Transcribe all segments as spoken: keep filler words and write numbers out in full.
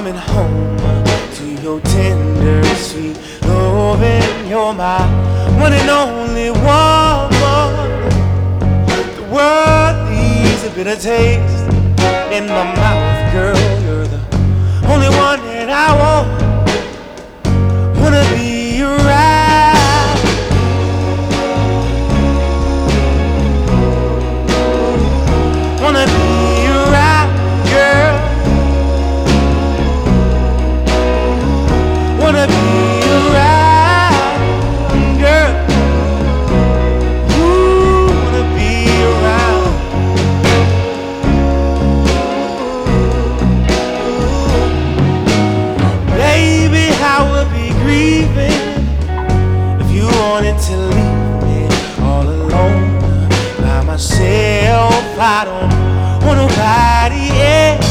coming home to your tender, sweet loving. You're my one and only woman. The world leaves a bitter taste in my mouth, girl. You're the only one that I want. Wanna be around. Wanna be around, girl. Wanna be around, girl. Ooh, wanna be around. Baby, I would be grieving if you wanted to leave me all alone by myself. I don't want nobody else.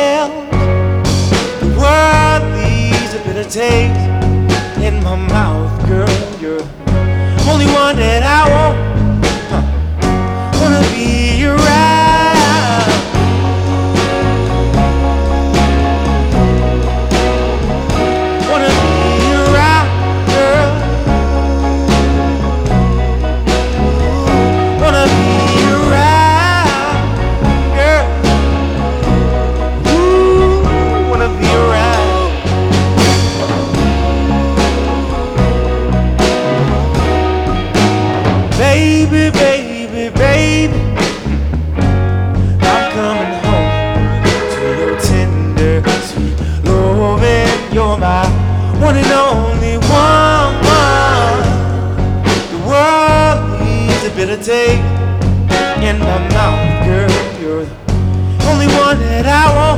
The world leaves a bitter taste in my mouth, girl. You're the only one that I want. Huh. Wanna be around. Wanna be around, girl. Wanna be around, girl. Ooh, wanna be around. Baby, baby, baby, I'm coming home to your tender, sweet loving. You're my one and only woman. The world needs a bitter taste in my mouth, girl. You're the only one that I want.